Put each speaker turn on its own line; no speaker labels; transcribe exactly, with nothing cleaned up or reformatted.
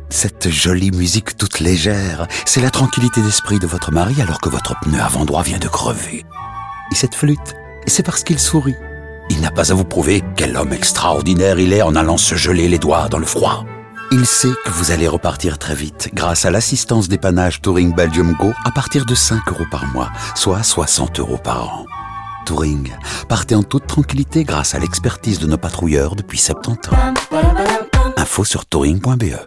Cette jolie musique toute légère, c'est la tranquillité d'esprit de votre mari alors que votre pneu avant droit vient de crever. Et cette flûte, c'est parce qu'il sourit. Il n'a pas à vous prouver quel homme extraordinaire il est en allant se geler les doigts dans le froid. Il sait que vous allez repartir très vite grâce à l'assistance dépannage Touring Belgium Go à partir de cinq euros par mois, soit soixante euros par an. Touring, partez en toute tranquillité grâce à l'expertise de nos patrouilleurs depuis soixante-dix ans. Info sur touring point b e.